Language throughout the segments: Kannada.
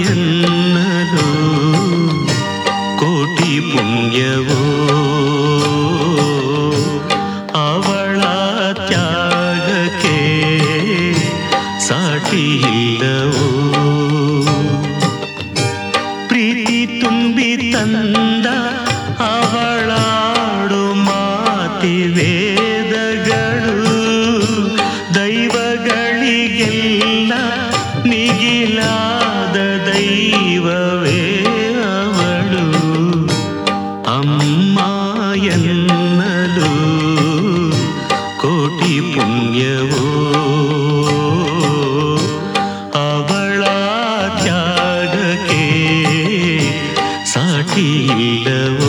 ಎನ್ನಲು ಕೋಟಿ ಪುಣ್ಯವೋ ಅವಳ ತ್ಯಾಗಕ್ಕೆ ಸಾಟಿ ಇಲ್ಲವೋ ಪ್ರೀತಿ ತುಂಬಿ ತಂದ ಅವಳಾಡು ಮಾತಿ ವೇದಗಳು ದೈವಗಳಿಗೆಲ್ಲ ಮಿಗಿಲಾದ ದೈವವೇ ಅವಳು ಅಮ್ಮ ಎನ್ನಲು ಕೋಟಿ ಪುಣ್ಯವೋ ಅವಳ ತ್ಯಾಗಕ್ಕೆ ಸಾಟಿ ಇಲ್ಲವೋ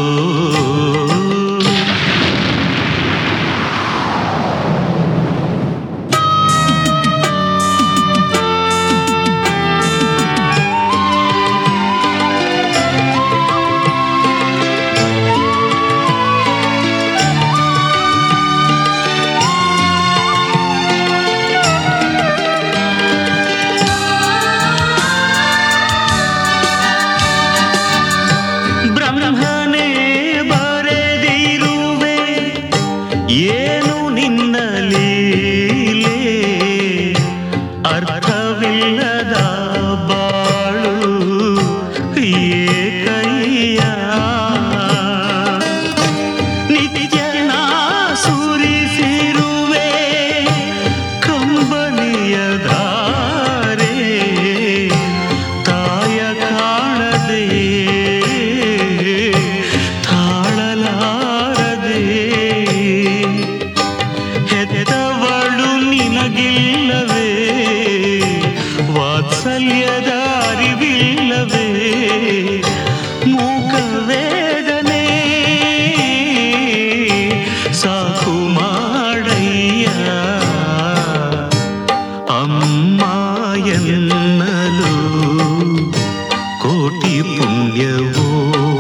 ಬ್ರಹ್ಮನೇ ಬರೆದಿರುವೆ ಏನು ನಿನ್ನ ಲೀಲೆ ಅರ್ಥವಿಲ್ಲದ ಬಾಳು ಏಕಯ್ಯ ನಿತ್ಯನ ಸುರಿಸಿರುವೆ ಕಂಬನಿಯ ಧಾರೆ ತಾಯ ಕಾಣದೆ ತಾಳಲಾರದೆ ಹೆತ್ತವಳು ನಿನಗಿಲ್ಲವೇ ವಾತ್ಸಲ್ಯದ ಅರಿವಿಲ್ಲವೇ ಮೂಕ ವೇದನೆ ಸಾಕು ಮಾಡಯ್ಯ ಅಮ್ಮ ಎನ್ನಲು ಕೋಟಿ ಪುಣ್ಯವೋ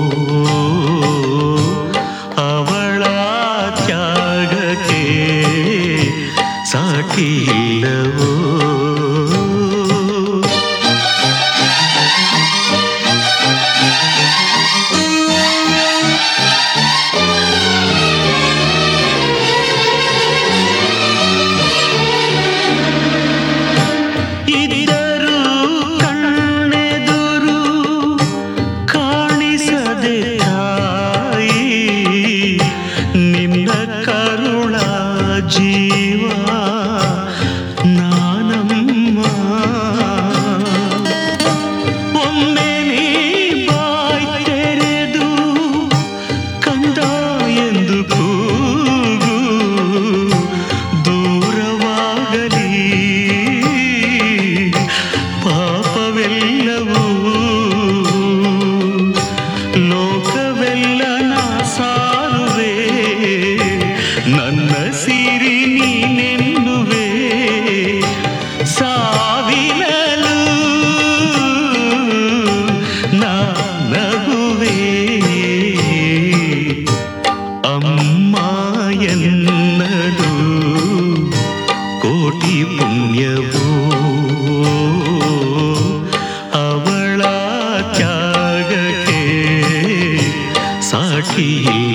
ಅವಳ ತ್ಯಾಗಕ್ಕೆ ಸಾಟಿ ಇಲ್ಲವೋ ಇದ್ದರೂ ಕಣ್ಣೆದುರು ಕಾಣಿಸದೆ ತಾಯಿ ನಿನ್ನ ಕರುಳ ಜೀವ ನಾನಮ್ಮ ಒಮ್ಮೆ ನೀ ಬಾಯ್ ತೆರೆದು ಕಂದ ಎಂದು ಕೂಗು ದೂರವಾಗಲಿ ಪಾಪವೆಲ್ಲವೂ ಲೋಕವೆಲ್ಲ ನಾ ಸಾರುವೆ ನನ್ನ ಸಿರಿ ನೀನೆನ್ನುವೆ ಸಾವಿನಲು ನಾ ನಗುವೆ ಅಮ್ಮ ಎನ್ನಲು ಕೋಟಿ ಪುಣ್ಯವೋ ಅವಳ ತ್ಯಾಗಕ್ಕೆ ಸಾಟಿ